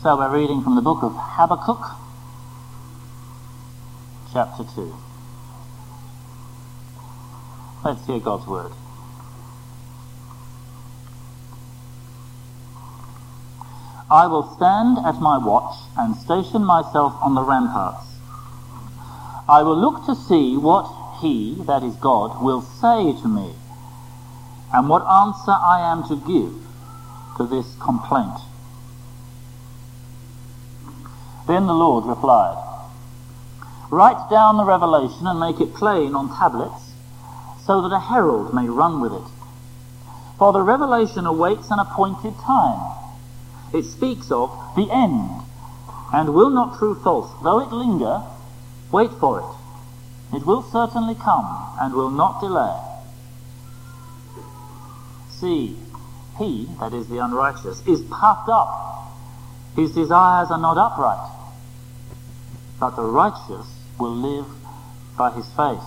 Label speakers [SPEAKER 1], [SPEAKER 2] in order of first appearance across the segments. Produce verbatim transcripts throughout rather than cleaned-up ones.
[SPEAKER 1] So we're reading from the book of Habakkuk, chapter two. Let's hear God's word. I will stand at my watch and station myself on the ramparts. I will look to see what he, that is God, will say to me, and what answer I am to give to this complaint. Then the Lord replied, Write down the revelation and make it plain on tablets, so that a herald may run with it. For the revelation awaits an appointed time. It speaks of the end, and will not prove false. Though it linger, wait for it. It will certainly come, and will not delay. See, he, that is the unrighteous, is puffed up. His desires are not upright. But the righteous will live by his faith.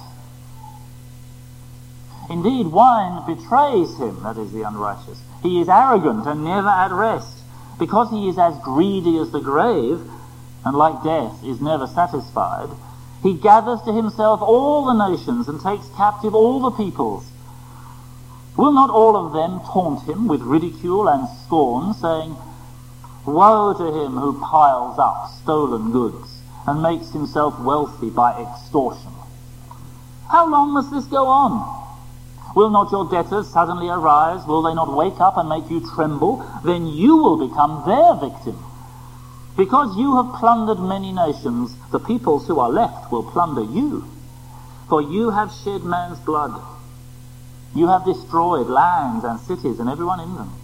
[SPEAKER 1] Indeed, wine betrays him, that is the unrighteous. He is arrogant and never at rest, because he is as greedy as the grave, and like death is never satisfied. He gathers to himself all the nations and takes captive all the peoples. Will not all of them taunt him with ridicule and scorn, saying, Woe to him who piles up stolen goods and makes himself wealthy by extortion. How long must this go on? Will not your debtors suddenly arise? Will they not wake up and make you tremble? Then you will become their victim. Because you have plundered many nations, the peoples who are left will plunder you. For you have shed man's blood. You have destroyed lands and cities and everyone in them.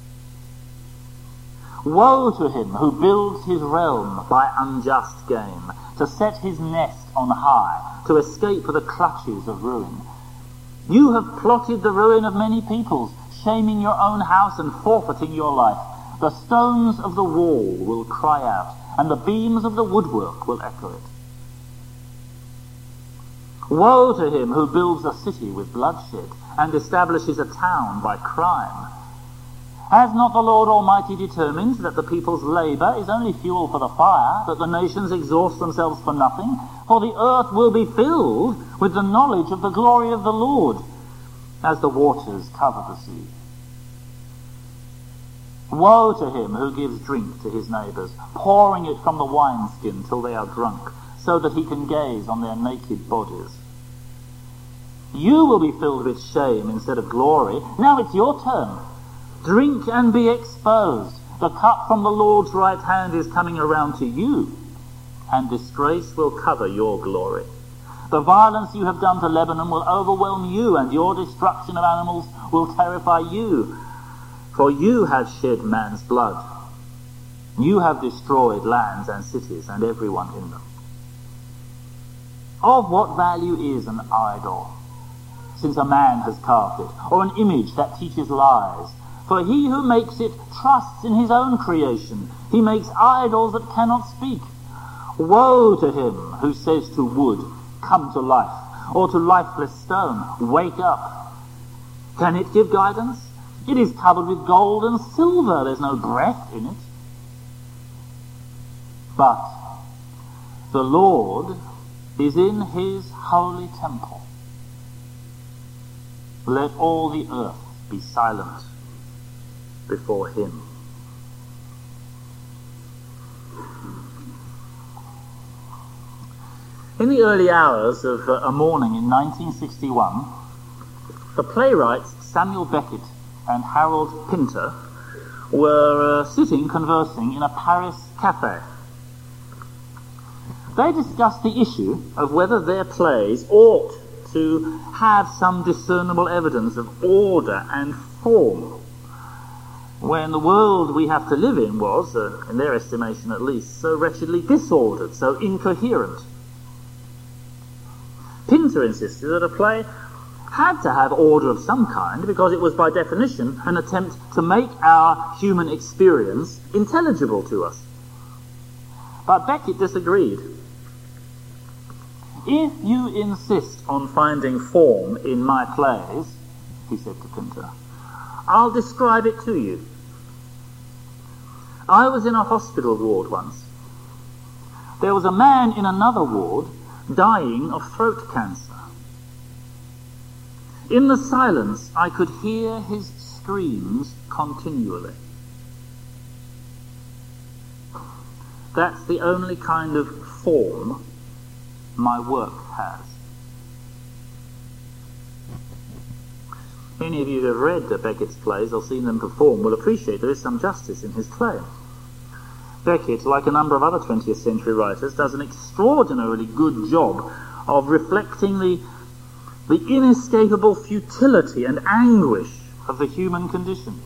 [SPEAKER 1] Woe to him who builds his realm by unjust gain, to set his nest on high, to escape the clutches of ruin. You have plotted the ruin of many peoples, shaming your own house and forfeiting your life. The stones of the wall will cry out, and the beams of the woodwork will echo it. Woe to him who builds a city with bloodshed, and establishes a town by crime. Has not the Lord Almighty determined that the people's labour is only fuel for the fire, that the nations exhaust themselves for nothing? For the earth will be filled with the knowledge of the glory of the Lord, as the waters cover the sea. Woe to him who gives drink to his neighbours, pouring it from the wineskin till they are drunk, so that he can gaze on their naked bodies. You will be filled with shame instead of glory. Now it's your turn. Drink and be exposed. The cup from the Lord's right hand is coming around to you, and disgrace will cover your glory. The violence you have done to Lebanon will overwhelm you, and your destruction of animals will terrify you. For you have shed man's blood. You have destroyed lands and cities and everyone in them. Of what value is an idol, since a man has carved it, or an image that teaches lies? For he who makes it trusts in his own creation. He makes idols that cannot speak. Woe to him who says to wood, Come to life, or to lifeless stone, Wake up. Can it give guidance? It is covered with gold and silver. There's no breath in it. But the Lord is in his holy temple. Let all the earth be silent before him. In the early hours of uh, a morning in nineteen sixty-one, the playwrights Samuel Beckett and Harold Pinter were uh, sitting conversing in a Paris cafe. They discussed the issue of whether their plays ought to have some discernible evidence of order and form, when the world we have to live in was, uh, in their estimation at least, so wretchedly disordered, so incoherent. Pinter insisted that a play had to have order of some kind, because it was by definition an attempt to make our human experience intelligible to us. But Beckett disagreed. If you insist on finding form in my plays, he said to Pinter, I'll describe it to you. I was in a hospital ward once. There was a man in another ward dying of throat cancer. In the silence, I could hear his screams continually. That's the only kind of form my work has. Any of you who have read Beckett's plays or seen them perform will appreciate there is some justice in his claim. Beckett, like a number of other twentieth century writers, does an extraordinarily good job of reflecting the, the inescapable futility and anguish of the human condition.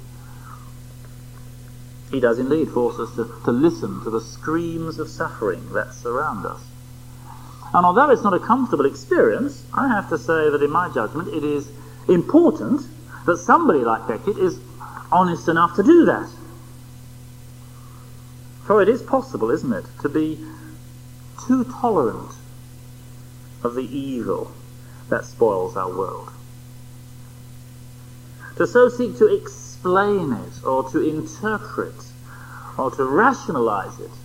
[SPEAKER 1] He does indeed force us to, to listen to the screams of suffering that surround us. And although it's not a comfortable experience, I have to say that in my judgment it is important that somebody like Beckett is honest enough to do that. For it is possible, isn't it, to be too tolerant of the evil that spoils our world. To so seek to explain it, or to interpret, or to rationalize it,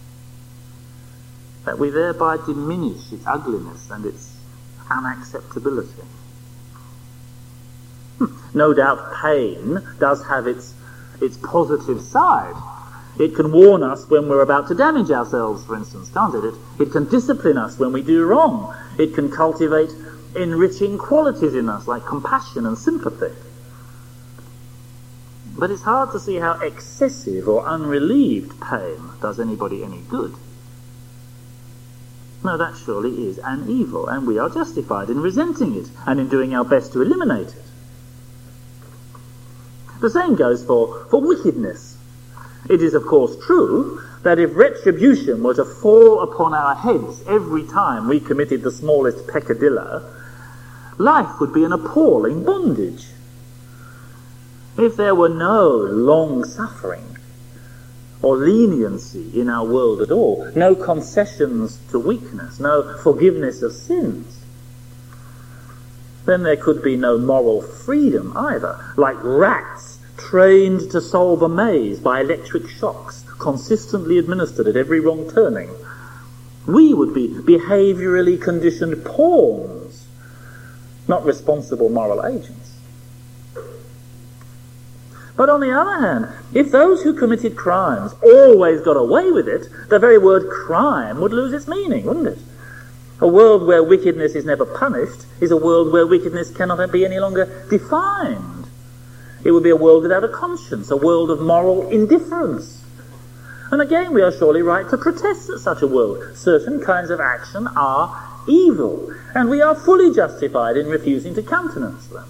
[SPEAKER 1] that we thereby diminish its ugliness and its unacceptability. No doubt pain does have its, its positive side. It can warn us when we're about to damage ourselves, for instance, can't it? It, it can discipline us when we do wrong. It can cultivate enriching qualities in us, like compassion and sympathy. But it's hard to see how excessive or unrelieved pain does anybody any good. No, that surely is an evil, and we are justified in resenting it and in doing our best to eliminate it. The same goes for, for wickedness. It is, of course, true that if retribution were to fall upon our heads every time we committed the smallest peccadillo, life would be an appalling bondage. If there were no long suffering or leniency in our world at all, no concessions to weakness, no forgiveness of sins, then there could be no moral freedom either, like rats trained to solve a maze by electric shocks consistently administered at every wrong turning. We would be behaviourally conditioned pawns, not responsible moral agents. But on the other hand, if those who committed crimes always got away with it, the very word crime would lose its meaning, wouldn't it? A world where wickedness is never punished is a world where wickedness cannot be any longer defined. It would be a world without a conscience, a world of moral indifference. And again, we are surely right to protest at such a world. Certain kinds of action are evil, and we are fully justified in refusing to countenance them.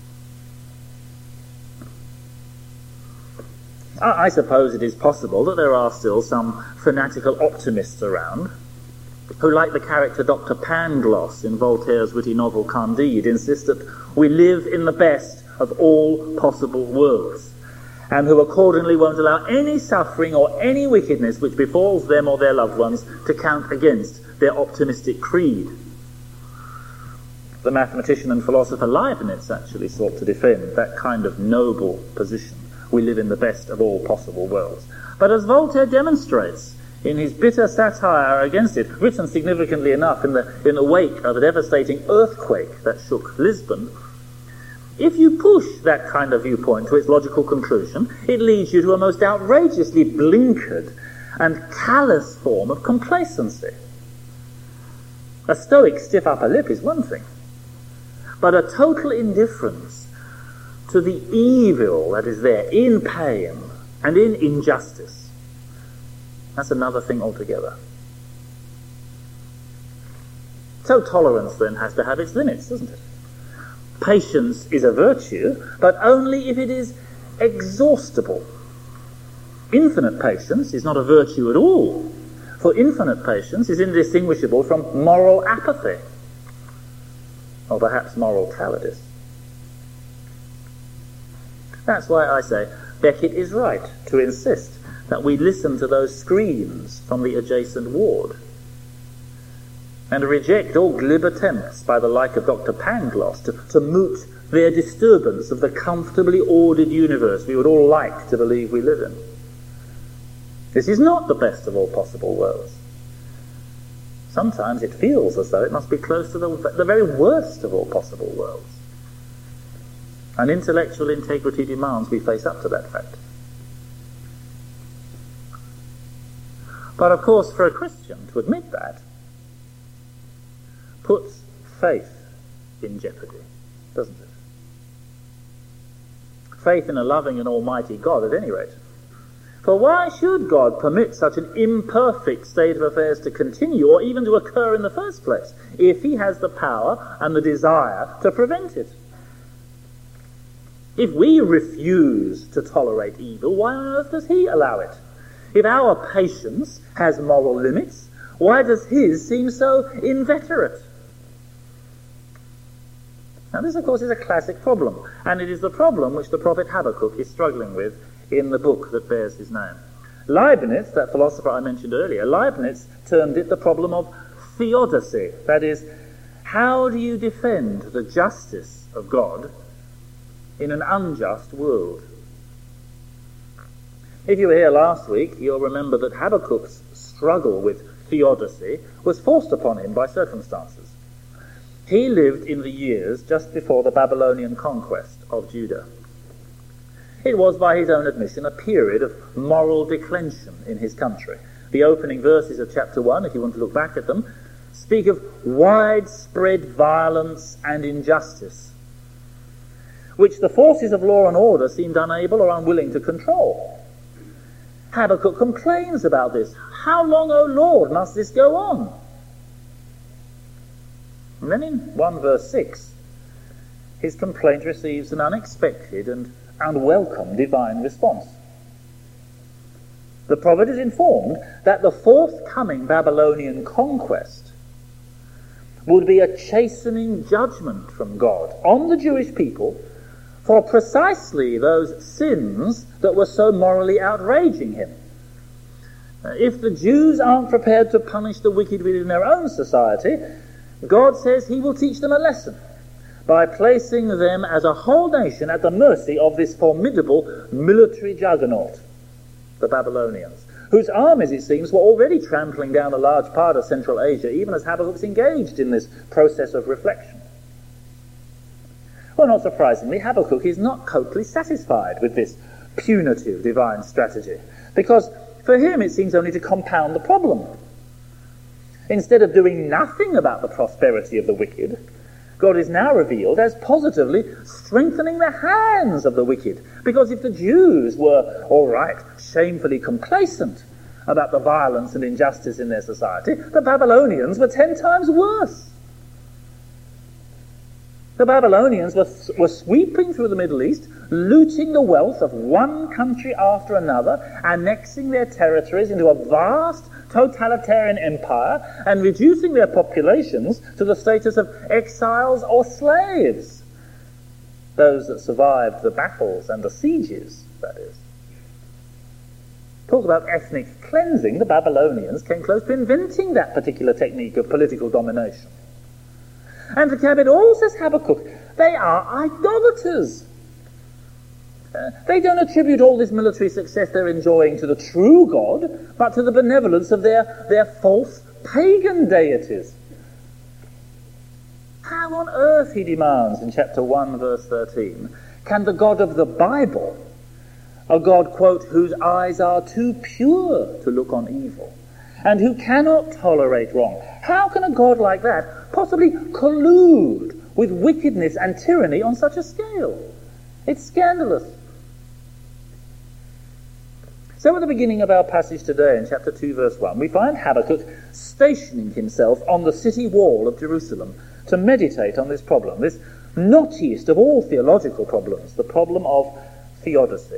[SPEAKER 1] I suppose it is possible that there are still some fanatical optimists around who, like the character Doctor Pangloss in Voltaire's witty novel Candide, insist that we live in the best of all possible worlds, and who accordingly won't allow any suffering or any wickedness which befalls them or their loved ones to count against their optimistic creed. The mathematician and philosopher Leibniz actually sought to defend that kind of noble position. We live in the best of all possible worlds. But as Voltaire demonstrates in his bitter satire against it, written significantly enough in the, in the wake of a devastating earthquake that shook Lisbon, if you push that kind of viewpoint to its logical conclusion, it leads you to a most outrageously blinkered and callous form of complacency. A stoic stiff upper lip is one thing, but a total indifference to the evil that is there in pain and in injustice, that's another thing altogether. So tolerance then has to have its limits, doesn't it? Patience is a virtue, but only if it is exhaustible. Infinite patience is not a virtue at all, for infinite patience is indistinguishable from moral apathy, or perhaps moral cowardice. That's why I say Beckett is right to insist that we listen to those screams from the adjacent ward, and reject all glib attempts by the like of Doctor Pangloss to, to moot their disturbance of the comfortably ordered universe we would all like to believe we live in. This is not the best of all possible worlds. Sometimes it feels as though it must be close to the, the very worst of all possible worlds. And intellectual integrity demands we face up to that fact. But of course, for a Christian to admit that puts faith in jeopardy, doesn't it? Faith in a loving and almighty God, at any rate. For why should God permit such an imperfect state of affairs to continue, or even to occur in the first place, if he has the power and the desire to prevent it? If we refuse to tolerate evil, why on earth does he allow it? If our patience has moral limits, why does his seem so inveterate? Now this, of course, is a classic problem, and it is the problem which the prophet Habakkuk is struggling with in the book that bears his name. Leibniz, that philosopher I mentioned earlier, Leibniz termed it the problem of theodicy. That is, how do you defend the justice of God in an unjust world? If you were here last week, you'll remember that Habakkuk's struggle with theodicy was forced upon him by circumstances. He lived in the years just before the Babylonian conquest of Judah. It was, by his own admission, a period of moral declension in his country. The opening verses of chapter one, if you want to look back at them, speak of widespread violence and injustice, which the forces of law and order seemed unable or unwilling to control. Habakkuk complains about this. How long, O Lord, must this go on? And then in one verse six, his complaint receives an unexpected and unwelcome divine response. The prophet is informed that the forthcoming Babylonian conquest would be a chastening judgment from God on the Jewish people for precisely those sins that were so morally outraging him. If the Jews aren't prepared to punish the wicked within their own society, God says he will teach them a lesson by placing them as a whole nation at the mercy of this formidable military juggernaut, the Babylonians, whose armies, it seems, were already trampling down a large part of Central Asia, even as Habakkuk's engaged in this process of reflection. Well, not surprisingly, Habakkuk is not totally satisfied with this punitive divine strategy, because for him it seems only to compound the problem. Instead of doing nothing about the prosperity of the wicked, God is now revealed as positively strengthening the hands of the wicked. Because if the Jews were, all right, shamefully complacent about the violence and injustice in their society, the Babylonians were ten times worse. The Babylonians were, were sweeping through the Middle East, looting the wealth of one country after another, annexing their territories into a vast totalitarian empire, and reducing their populations to the status of exiles or slaves. Those that survived the battles and the sieges, that is. Talk about ethnic cleansing, the Babylonians came close to inventing that particular technique of political domination. And to cap it all, says Habakkuk, they are idolaters. Uh, they don't attribute all this military success they're enjoying to the true God, but to the benevolence of their, their false pagan deities. How on earth, he demands in chapter one, verse thirteen, can the God of the Bible, a God, quote, whose eyes are too pure to look on evil, and who cannot tolerate wrong, how can a God like that possibly collude with wickedness and tyranny on such a scale? It's scandalous. So at the beginning of our passage today, in chapter two, verse one, we find Habakkuk stationing himself on the city wall of Jerusalem to meditate on this problem, this knottiest of all theological problems, the problem of theodicy.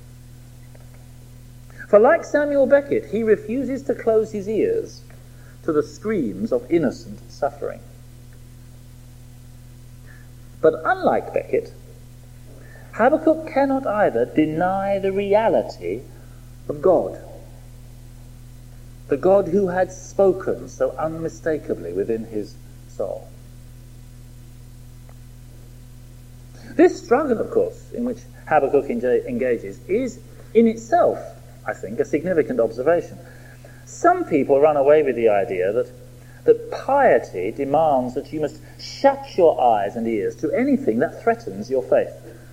[SPEAKER 1] For like Samuel Beckett, he refuses to close his ears to the screams of innocent suffering. But unlike Beckett, Habakkuk cannot either deny the reality of God, the God who had spoken so unmistakably within his soul. This struggle, of course, in which Habakkuk engages, is in itself I think, a significant observation. Some people run away with the idea that, that piety demands that you must shut your eyes and ears to anything that threatens your faith.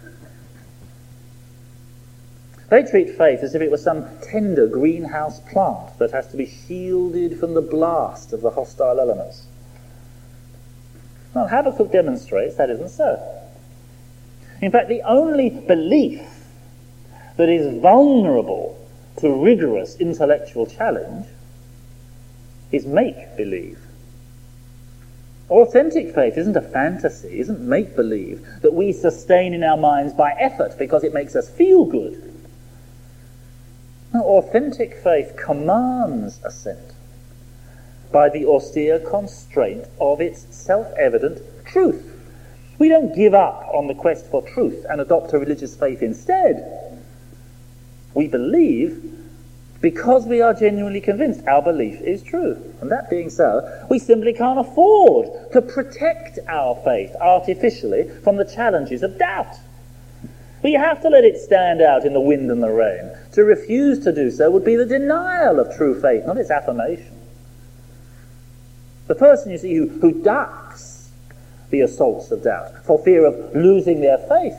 [SPEAKER 1] They treat faith as if it was some tender greenhouse plant that has to be shielded from the blast of the hostile elements. Well, Habakkuk demonstrates that isn't so. In fact, the only belief that is vulnerable to rigorous intellectual challenge is make-believe. Authentic faith isn't a fantasy, isn't make-believe that we sustain in our minds by effort because it makes us feel good. No, authentic faith commands assent by the austere constraint of its self-evident truth. We don't give up on the quest for truth and adopt a religious faith instead. We believe because we are genuinely convinced our belief is true. And that being so, we simply can't afford to protect our faith artificially from the challenges of doubt. We have to let it stand out in the wind and the rain. To refuse to do so would be the denial of true faith, not its affirmation. The person, you see, who, who ducks the assaults of doubt for fear of losing their faith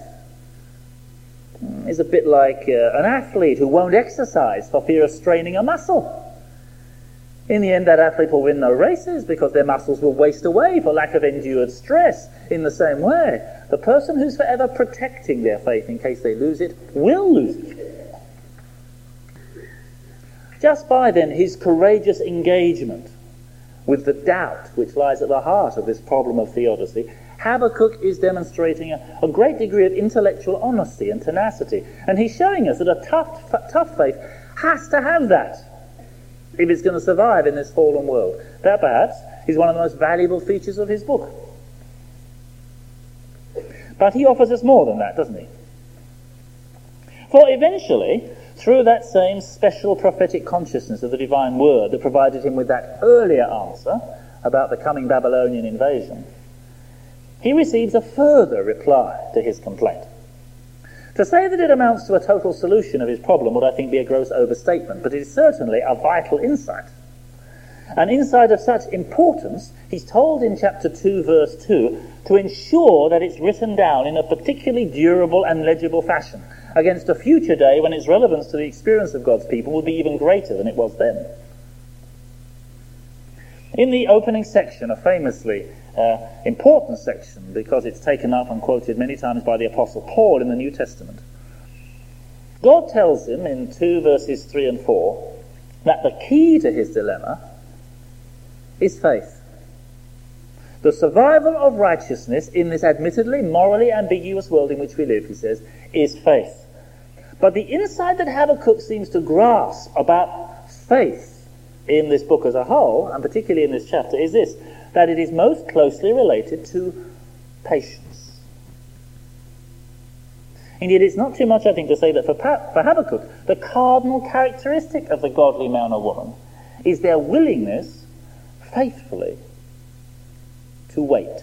[SPEAKER 1] is a bit like uh, an athlete who won't exercise for fear of straining a muscle. In the end, that athlete will win no races because their muscles will waste away for lack of endured stress. In the same way, the person who's forever protecting their faith in case they lose it will lose it. Just by then his courageous engagement with the doubt which lies at the heart of this problem of theodicy, Habakkuk is demonstrating a, a great degree of intellectual honesty and tenacity. And he's showing us that a tough, f- tough faith has to have that if it's going to survive in this fallen world. That, perhaps, is one of the most valuable features of his book. But he offers us more than that, doesn't he? For eventually, through that same special prophetic consciousness of the divine word that provided him with that earlier answer about the coming Babylonian invasion, he receives a further reply to his complaint. To say that it amounts to a total solution of his problem would, I think, be a gross overstatement, but it is certainly a vital insight. An insight of such importance, he's told in chapter two, verse two, to ensure that it's written down in a particularly durable and legible fashion against a future day when its relevance to the experience of God's people would be even greater than it was then. In the opening section, a famously uh, important section because it's taken up and quoted many times by the Apostle Paul in the New Testament, God tells him in two verses three and four that the key to his dilemma is faith. The survival of righteousness in this admittedly morally ambiguous world in which we live, he says, is faith. But the insight that Habakkuk seems to grasp about faith in this book as a whole, and particularly in this chapter, is this, that it is most closely related to patience. Indeed, it's not too much, I think, to say that for, pa- for Habakkuk, the cardinal characteristic of the godly man or woman is their willingness faithfully to wait.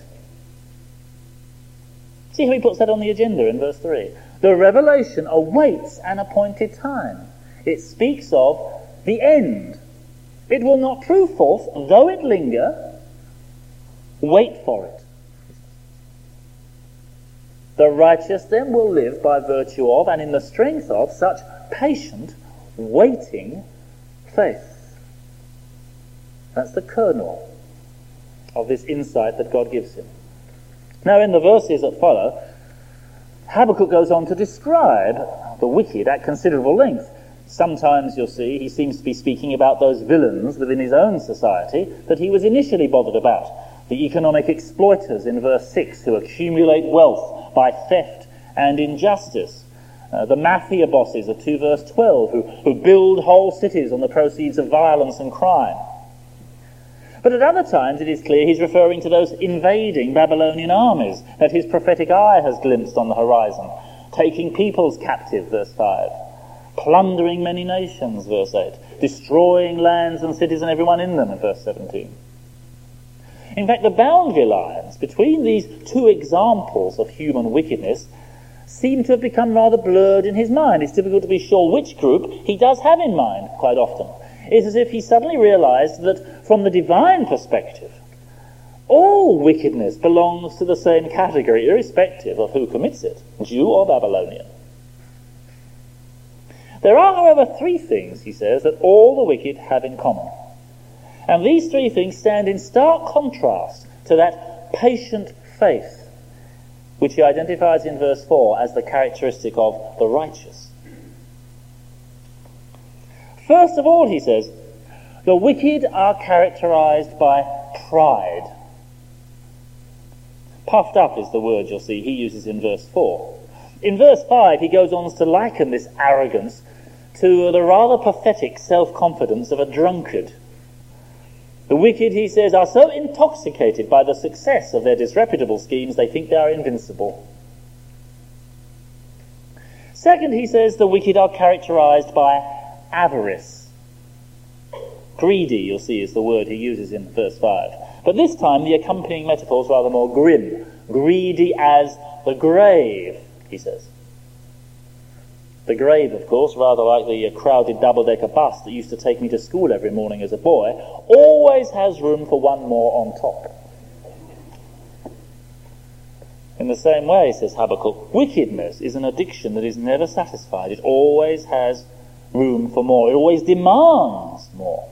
[SPEAKER 1] See how he puts that on the agenda in verse three. The revelation awaits an appointed time. It speaks of the end. It will not prove false, though it linger. Wait for it. The righteous then will live by virtue of and in the strength of such patient, waiting faith. That's the kernel of this insight that God gives him. Now, in the verses that follow, Habakkuk goes on to describe the wicked at considerable length. Sometimes, you'll see, he seems to be speaking about those villains within his own society that he was initially bothered about. The economic exploiters in verse six who accumulate wealth by theft and injustice. Uh, the mafia bosses of two verse twelve who, who build whole cities on the proceeds of violence and crime. But at other times it is clear he's referring to those invading Babylonian armies that his prophetic eye has glimpsed on the horizon, taking peoples captive, verse five, plundering many nations, verse eight, destroying lands and cities and everyone in them, in verse seventeen. In fact, the boundary lines between these two examples of human wickedness seem to have become rather blurred in his mind. It's difficult to be sure which group he does have in mind quite often. It's as if he suddenly realized that from the divine perspective, all wickedness belongs to the same category, irrespective of who commits it, Jew or Babylonian. There are, however, three things, he says, that all the wicked have in common. And these three things stand in stark contrast to that patient faith, which he identifies in verse four as the characteristic of the righteous. First of all, he says, the wicked are characterized by pride. Puffed up is the word, you'll see, he uses in verse four. In verse five, he goes on to liken this arrogance to the rather pathetic self-confidence of a drunkard. The wicked, he says, are so intoxicated by the success of their disreputable schemes they think they are invincible. Second, he says, the wicked are characterized by avarice. Greedy, you'll see, is the word he uses in verse five. But this time the accompanying metaphor is rather more grim. Greedy as the grave, he says. The grave, of course, rather like the crowded double-decker bus that used to take me to school every morning as a boy, always has room for one more on top. In the same way, says Habakkuk, wickedness is an addiction that is never satisfied. It always has room for more. It always demands more.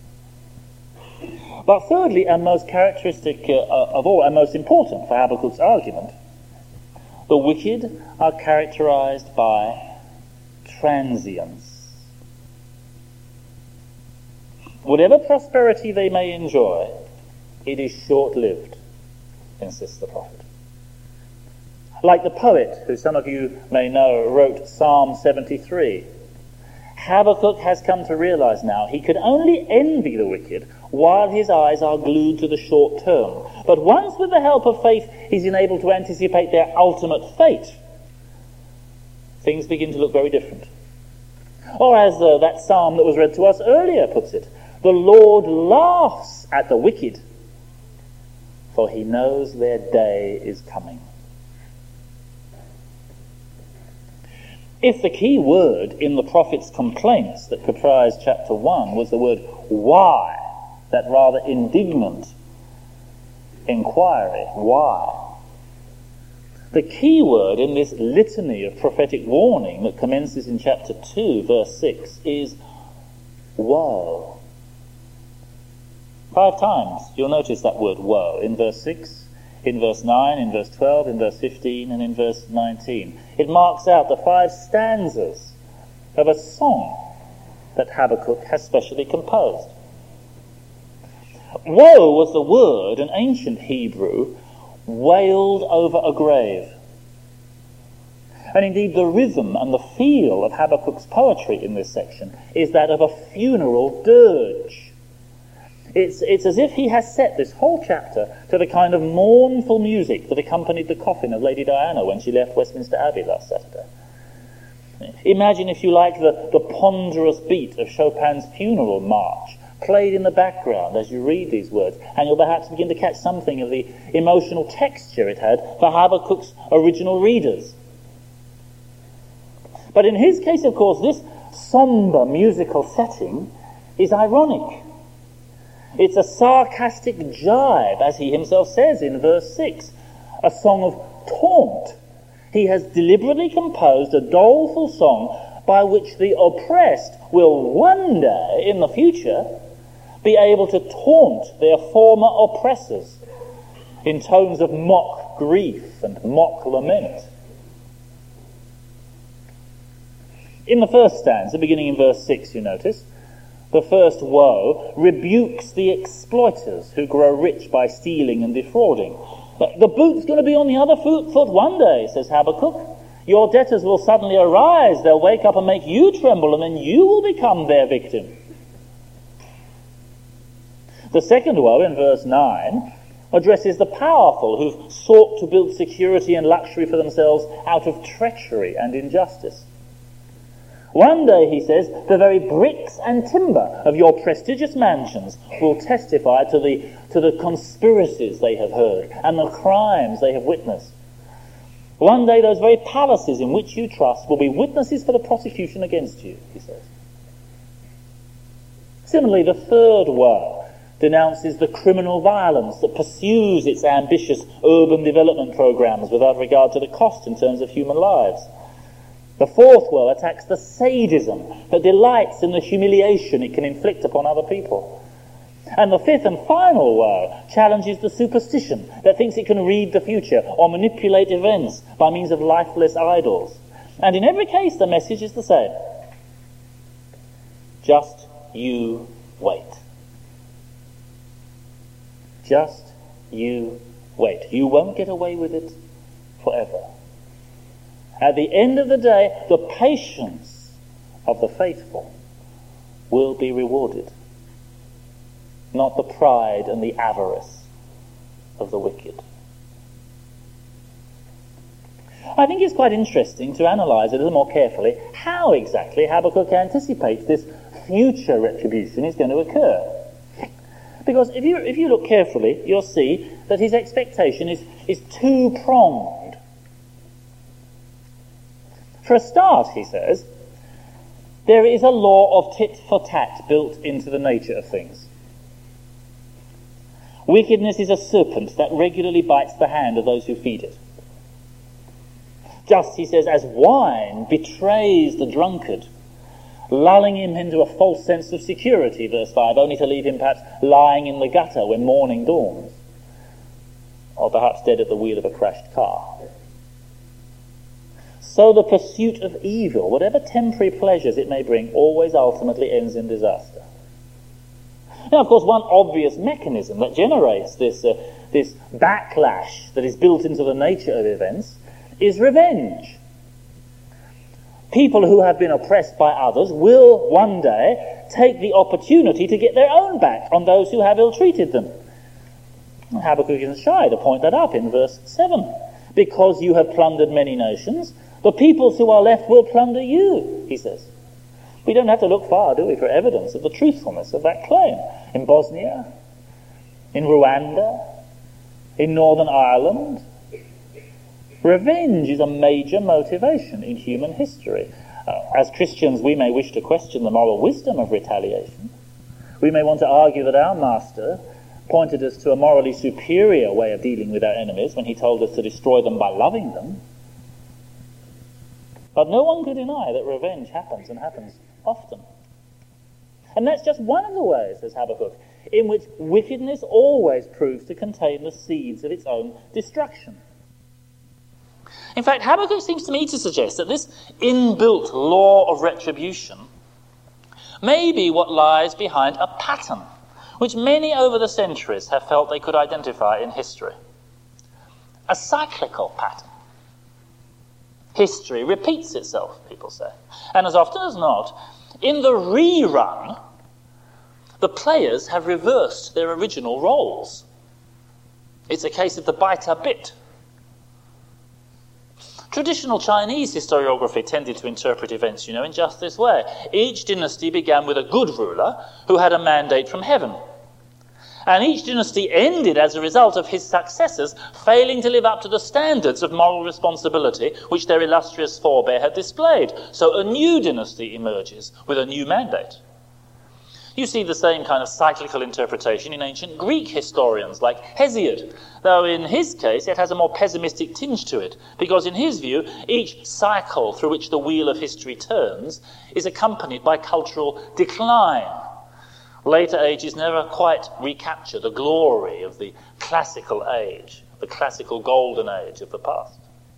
[SPEAKER 1] But thirdly, and most characteristic uh, of all, and most important for Habakkuk's argument, the wicked are characterized by transience. Whatever prosperity they may enjoy, it is short-lived, insists the prophet. Like the poet, who some of you may know, wrote Psalm seventy-three, Habakkuk has come to realize now he could only envy the wicked while his eyes are glued to the short term. But once, with the help of faith, he's enabled to anticipate their ultimate fate, things begin to look very different. Or as uh, that psalm that was read to us earlier puts it, the Lord laughs at the wicked, for he knows their day is coming. If the key word in the prophet's complaints that comprise chapter one was the word why, that rather indignant inquiry, why, the key word in this litany of prophetic warning that commences in chapter two, verse six, is woe. Five times you'll notice that word woe in verse six, in verse nine, in verse twelve, in verse fifteen, and in verse nineteen. It marks out the five stanzas of a song that Habakkuk has specially composed. Woe was the word in ancient Hebrew wailed over a grave. And indeed the rhythm and the feel of Habakkuk's poetry in this section is that of a funeral dirge. It's, it's as if he has set this whole chapter to the kind of mournful music that accompanied the coffin of Lady Diana when she left Westminster Abbey last Saturday. Imagine, if you like, the, the ponderous beat of Chopin's funeral march played in the background as you read these words, and you'll perhaps begin to catch something of the emotional texture it had for Habakkuk's original readers. But in his case, of course, this somber musical setting is ironic. It's a sarcastic jibe, as he himself says in verse six, a song of taunt. He has deliberately composed a doleful song by which the oppressed will one day, in the future, be able to taunt their former oppressors in tones of mock grief and mock lament. In the first stanza, beginning in verse six, you notice, the first woe rebukes the exploiters who grow rich by stealing and defrauding. The boot's going to be on the other foot, foot one day, says Habakkuk. Your debtors will suddenly arise, they'll wake up and make you tremble, and then you will become their victim. The second woe, in verse nine, addresses the powerful who've sought to build security and luxury for themselves out of treachery and injustice. One day, he says, the very bricks and timber of your prestigious mansions will testify to the, to the conspiracies they have heard and the crimes they have witnessed. One day those very palaces in which you trust will be witnesses for the prosecution against you, he says. Similarly, the third woe denounces the criminal violence that pursues its ambitious urban development programs without regard to the cost in terms of human lives. The fourth woe attacks the sadism that delights in the humiliation it can inflict upon other people. And the fifth and final woe challenges the superstition that thinks it can read the future or manipulate events by means of lifeless idols. And in every case, the message is the same. Just you wait. Just you wait. You won't get away with it forever. At the end of the day, the patience of the faithful will be rewarded, not the pride and the avarice of the wicked. I think it's quite interesting to analyse a little more carefully how exactly Habakkuk anticipates this future retribution is going to occur. Because if you if you look carefully, you'll see that his expectation is, is two-pronged. For a start, he says, there is a law of tit for tat built into the nature of things. Wickedness is a serpent that regularly bites the hand of those who feed it. Just, he says, as wine betrays the drunkard, lulling him into a false sense of security, verse five, only to leave him perhaps lying in the gutter when morning dawns, or perhaps dead at the wheel of a crashed car. So the pursuit of evil, whatever temporary pleasures it may bring, always ultimately ends in disaster. Now, of course, one obvious mechanism that generates this, uh, this backlash that is built into the nature of events is revenge. People who have been oppressed by others will one day take the opportunity to get their own back on those who have ill-treated them. Habakkuk isn't shy to point that up in verse seven. Because you have plundered many nations, the peoples who are left will plunder you, he says. We don't have to look far, do we, for evidence of the truthfulness of that claim. In Bosnia, in Rwanda, in Northern Ireland, revenge is a major motivation in human history. Uh, as Christians, we may wish to question the moral wisdom of retaliation. We may want to argue that our Master pointed us to a morally superior way of dealing with our enemies when he told us to destroy them by loving them. But no one can deny that revenge happens, and happens often. And that's just one of the ways, says Habakkuk, in which wickedness always proves to contain the seeds of its own destruction. In fact, Habakkuk seems to me to suggest that this inbuilt law of retribution may be what lies behind a pattern which many over the centuries have felt they could identify in history. A cyclical pattern. History repeats itself, people say. And as often as not, in the rerun, the players have reversed their original roles. It's a case of the biter bit. Traditional Chinese historiography tended to interpret events, you know, in just this way. Each dynasty began with a good ruler who had a mandate from heaven. And each dynasty ended as a result of his successors failing to live up to the standards of moral responsibility which their illustrious forebear had displayed. So a new dynasty emerges with a new mandate. You see the same kind of cyclical interpretation in ancient Greek historians like Hesiod, though in his case it has a more pessimistic tinge to it, because in his view, each cycle through which the wheel of history turns is accompanied by cultural decline. Later ages never quite recapture the glory of the classical age, the classical golden age of the past.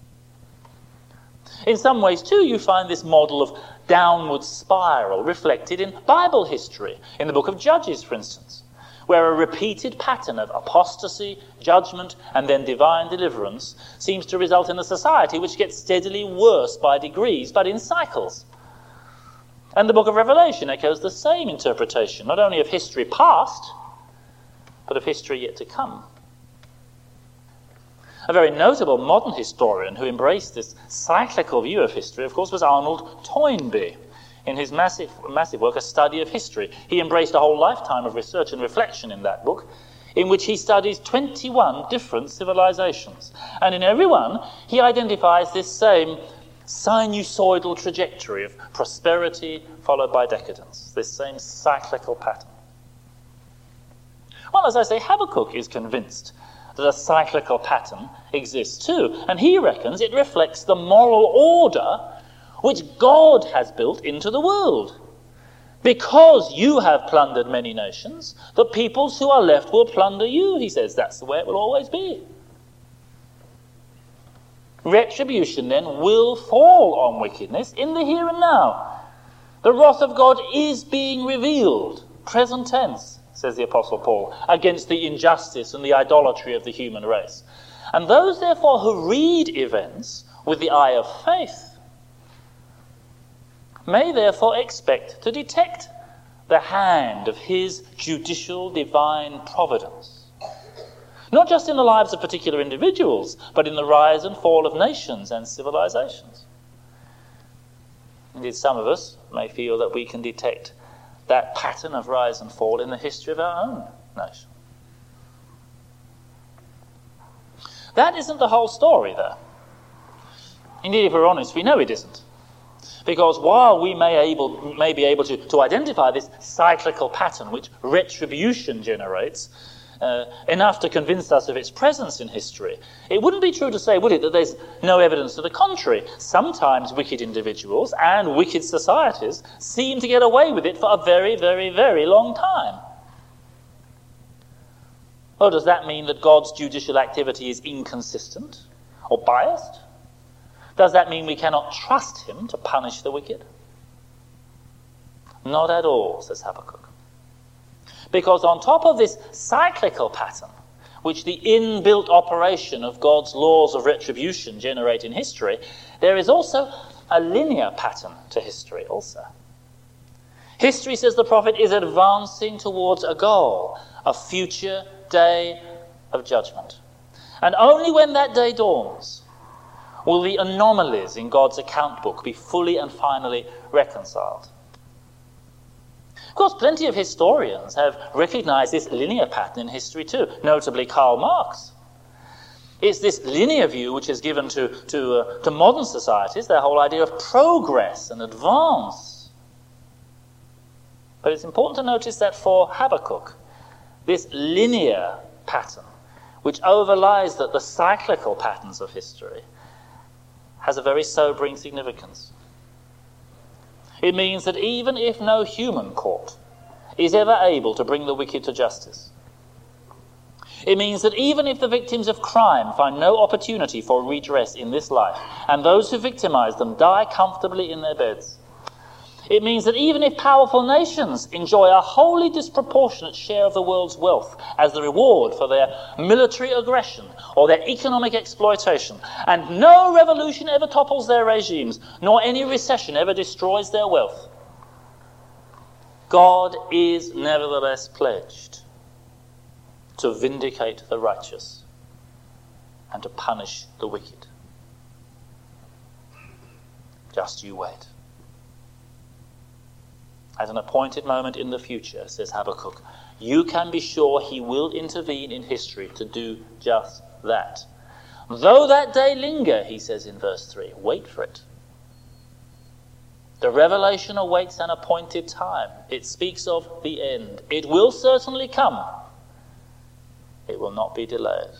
[SPEAKER 1] In some ways, too, you find this model of downward spiral reflected in Bible history, in the book of Judges, for instance, where a repeated pattern of apostasy, judgment, and then divine deliverance seems to result in a society which gets steadily worse by degrees, but in cycles. And the book of Revelation echoes the same interpretation, not only of history past, but of history yet to come. A very notable modern historian who embraced this cyclical view of history, of course, was Arnold Toynbee. In his massive, massive work, A Study of History, he embraced a whole lifetime of research and reflection in that book, in which he studies twenty-one different civilizations. And in every one, he identifies this same sinusoidal trajectory of prosperity followed by decadence, this same cyclical pattern. Well, as I say, Habakkuk is convinced that a cyclical pattern exists too, and he reckons it reflects the moral order which God has built into the world. Because you have plundered many nations, the peoples who are left will plunder you, he says. That's the way it will always be. Retribution, then, will fall on wickedness in the here and now. The wrath of God is being revealed, present tense, says the Apostle Paul, against the injustice and the idolatry of the human race. And those, therefore, who read events with the eye of faith may therefore expect to detect the hand of his judicial divine providence. Not just in the lives of particular individuals, but in the rise and fall of nations and civilizations. Indeed, some of us may feel that we can detect that pattern of rise and fall in the history of our own nation. That isn't the whole story, though. Indeed, if we're honest, we know it isn't. Because while we may, able, may be able to, to identify this cyclical pattern which retribution generates, uh, enough to convince us of its presence in history, it wouldn't be true to say, would it, that there's no evidence to the contrary. Sometimes wicked individuals and wicked societies seem to get away with it for a very, very, very long time. Well, does that mean that God's judicial activity is inconsistent or biased? Does that mean we cannot trust him to punish the wicked? Not at all, says Habakkuk. Because on top of this cyclical pattern, which the inbuilt operation of God's laws of retribution generate in history, there is also a linear pattern to history also. History, says the prophet, is advancing towards a goal, a future day of judgment. And only when that day dawns will the anomalies in God's account book be fully and finally reconciled. Of course, plenty of historians have recognized this linear pattern in history too, notably Karl Marx. It's this linear view which is given to, to, uh, to modern societies, their whole idea of progress and advance. But it's important to notice that for Habakkuk, this linear pattern, which overlies the, the cyclical patterns of history, has a very sobering significance. It means that even if no human court is ever able to bring the wicked to justice, it means that even if the victims of crime find no opportunity for redress in this life, and those who victimize them die comfortably in their beds, it means that even if powerful nations enjoy a wholly disproportionate share of the world's wealth as the reward for their military aggression or their economic exploitation, and no revolution ever topples their regimes, nor any recession ever destroys their wealth, God is nevertheless pledged to vindicate the righteous and to punish the wicked. Just you wait. At an appointed moment in the future, says Habakkuk, you can be sure he will intervene in history to do just that. Though that day linger, he says in verse three, wait for it. The revelation awaits an appointed time. It speaks of the end. It will certainly come. It will not be delayed.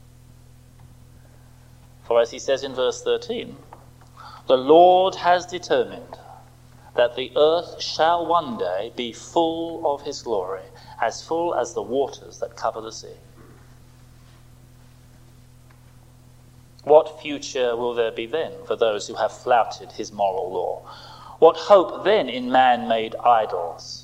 [SPEAKER 1] For as he says in verse thirteen, the Lord has determined that the earth shall one day be full of his glory, as full as the waters that cover the sea. What future will there be then for those who have flouted his moral law? What hope then in man-made idols?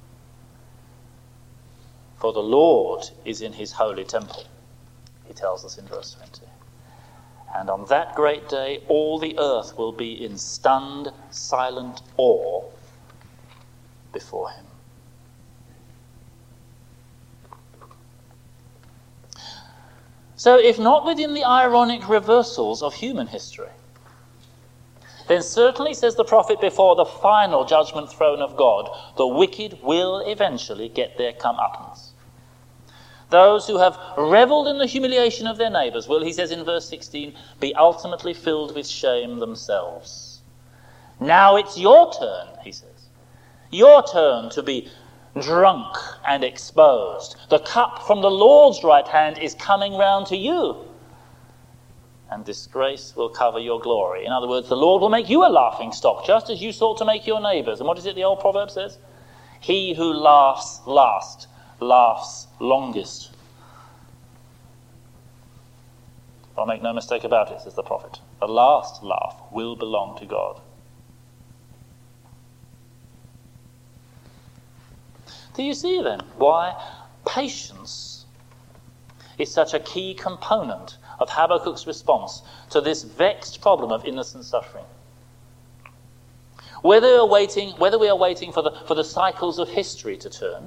[SPEAKER 1] For the Lord is in his holy temple, he tells us in verse twenty. And on that great day, all the earth will be in stunned, silent awe before him. So, if not within the ironic reversals of human history, then certainly, says the prophet, before the final judgment throne of God, the wicked will eventually get their comeuppance. Those who have revelled in the humiliation of their neighbours will, he says in verse sixteen, be ultimately filled with shame themselves. Now it's your turn, he says. Your turn to be drunk and exposed. The cup from the Lord's right hand is coming round to you, and disgrace will cover your glory. In other words, the Lord will make you a laughing stock, just as you sought to make your neighbours. And what is it the old proverb says? He who laughs last laughs longest. I'll make no mistake about it, says the prophet. The last laugh will belong to God. Do you see then why patience is such a key component of Habakkuk's response to this vexed problem of innocent suffering? Whether we are waiting, whether we are waiting for the, for the cycles of history to turn,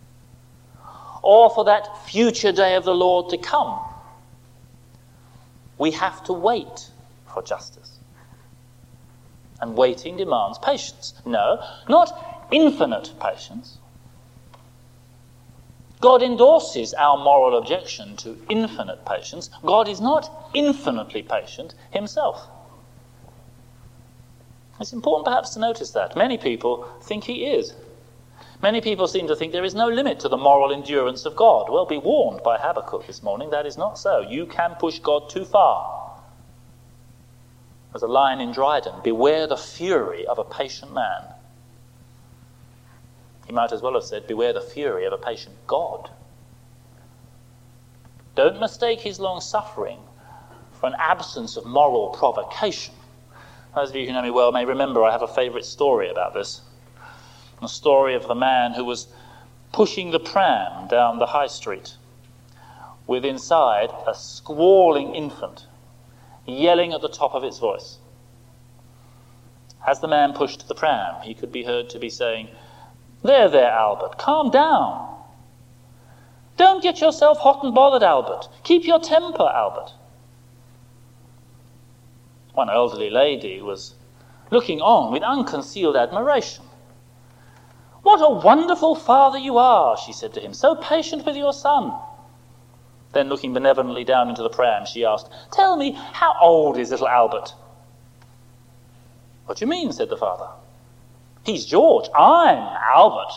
[SPEAKER 1] or for that future day of the Lord to come, we have to wait for justice. And waiting demands patience. No, not infinite patience. God endorses our moral objection to infinite patience. God is not infinitely patient himself. It's important perhaps to notice that. Many people think he is. Many people seem to think there is no limit to the moral endurance of God. Well, be warned by Habakkuk this morning, that is not so. You can push God too far. There's a line in Dryden, beware the fury of a patient man. He might as well have said, beware the fury of a patient God. Don't mistake his long suffering for an absence of moral provocation. Those of you who know me well may remember I have a favourite story about this. The story of the man who was pushing the pram down the high street with inside a squalling infant yelling at the top of its voice. As the man pushed the pram, he could be heard to be saying, "There, there, Albert, calm down. Don't get yourself hot and bothered, Albert. Keep your temper, Albert." One elderly lady was looking on with unconcealed admiration. "What a wonderful father you are," she said to him, "so patient with your son." Then looking benevolently down into the pram, she asked, "Tell me, how old is little Albert?" "What do you mean?" said the father. "He's George. I'm Albert."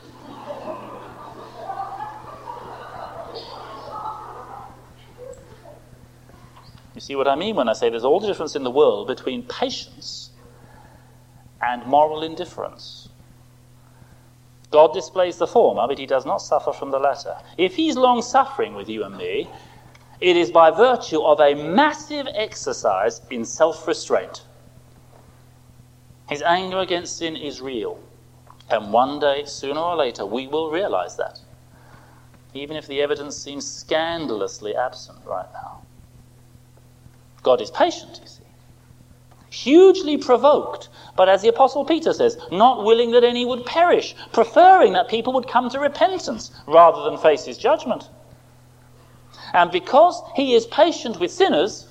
[SPEAKER 1] You see what I mean when I say there's all the difference in the world between patience and moral indifference. God displays the former, but he does not suffer from the latter. If he's long-suffering with you and me, it is by virtue of a massive exercise in self-restraint. His anger against sin is real, and one day, sooner or later, we will realize that, even if the evidence seems scandalously absent right now. God is patient, you see. Hugely provoked, but as the Apostle Peter says, not willing that any would perish, preferring that people would come to repentance rather than face his judgment. And because he is patient with sinners,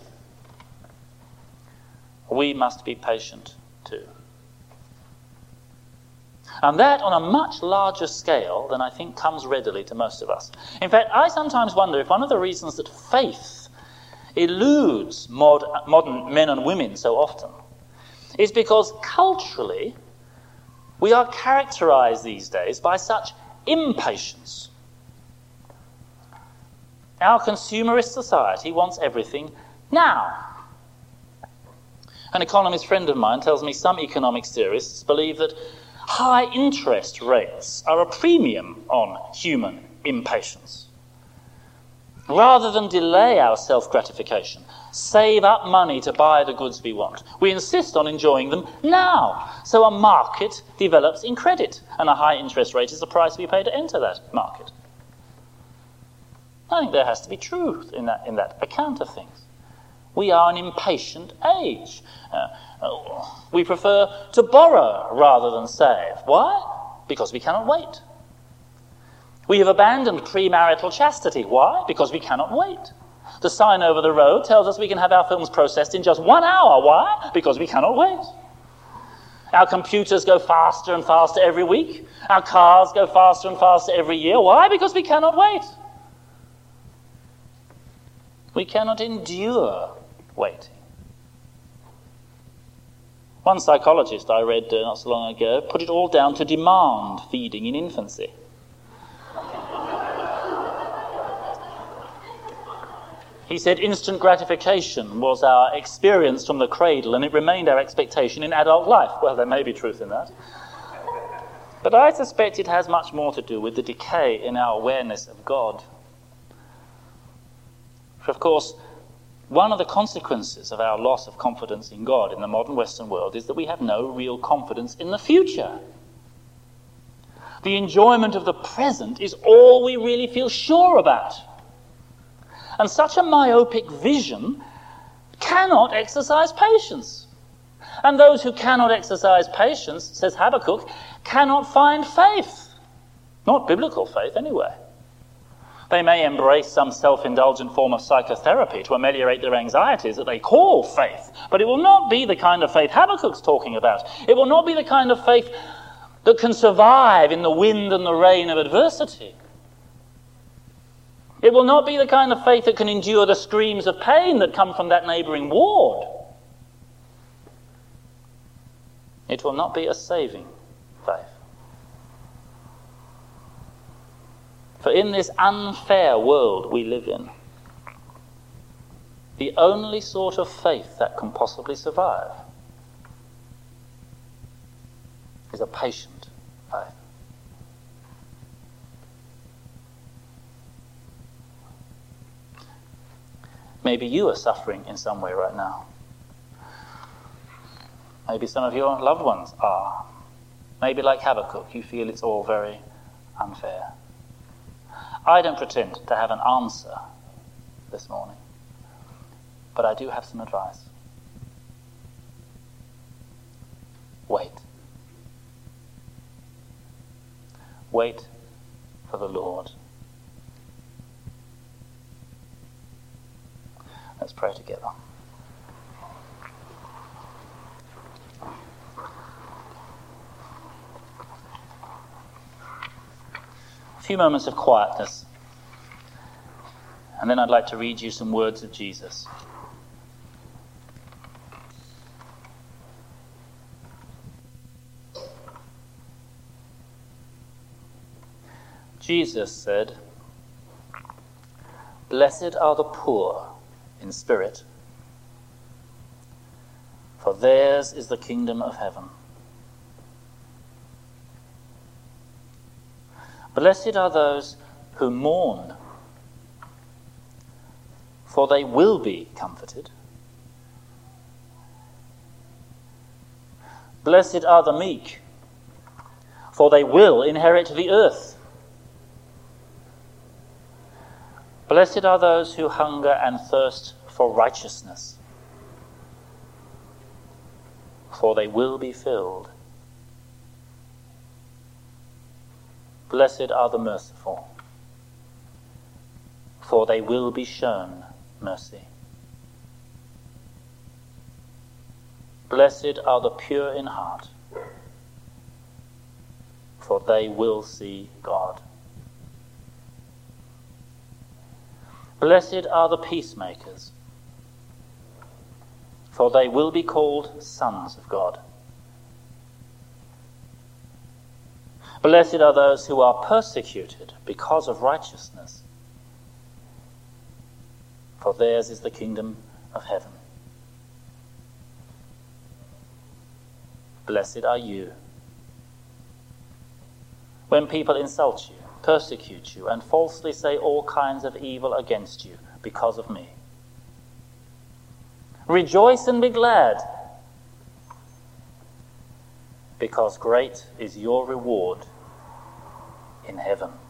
[SPEAKER 1] we must be patient too. And that on a much larger scale than I think comes readily to most of us. In fact, I sometimes wonder if one of the reasons that faith eludes mod, modern men and women so often is because culturally we are characterized these days by such impatience. Our consumerist society wants everything now. An economist friend of mine tells me some economics theorists believe that high interest rates are a premium on human impatience. Rather than delay our self-gratification, save up money to buy the goods we want, we insist on enjoying them now. So a market develops in credit, and a high interest rate is the price we pay to enter that market. I think there has to be truth in that, in that account of things. We are an impatient age. Uh, we prefer to borrow rather than save. Why? Because we cannot wait. We have abandoned premarital chastity. Why? Because we cannot wait. The sign over the road tells us we can have our films processed in just one hour. Why? Because we cannot wait. Our computers go faster and faster every week. Our cars go faster and faster every year. Why? Because we cannot wait. We cannot endure waiting. One psychologist I read uh, not so long ago put it all down to demand feeding in infancy. He said instant gratification was our experience from the cradle, and it remained our expectation in adult life. Well, there may be truth in that. But I suspect it has much more to do with the decay in our awareness of God. For, of course, one of the consequences of our loss of confidence in God in the modern Western world is that we have no real confidence in the future. The enjoyment of the present is all we really feel sure about. And such a myopic vision cannot exercise patience. And those who cannot exercise patience, says Habakkuk, cannot find faith. Not biblical faith, anyway. They may embrace some self-indulgent form of psychotherapy to ameliorate their anxieties that they call faith, but it will not be the kind of faith Habakkuk's talking about. It will not be the kind of faith that can survive in the wind and the rain of adversity. It will not be the kind of faith that can endure the screams of pain that come from that neighbouring ward. It will not be a saving faith. For in this unfair world we live in, the only sort of faith that can possibly survive is a patient faith. Maybe you are suffering in some way right now. Maybe some of your loved ones are. Maybe like Habakkuk, you feel it's all very unfair. I don't pretend to have an answer this morning, but I do have some advice. Wait. Wait for the Lord. Let's pray together. A few moments of quietness, and then I'd like to read you some words of Jesus. Jesus said, "Blessed are the poor in spirit, for theirs is the kingdom of heaven. Blessed are those who mourn, for they will be comforted. Blessed are the meek, for they will inherit the earth. Blessed are those who hunger and thirst for righteousness, for they will be filled. Blessed are the merciful, for they will be shown mercy. Blessed are the pure in heart, for they will see God. Blessed are the peacemakers, for they will be called sons of God. Blessed are those who are persecuted because of righteousness, for theirs is the kingdom of heaven. Blessed are you when people insult you, persecute you, and falsely say all kinds of evil against you because of me. Rejoice and be glad, because great is your reward in heaven.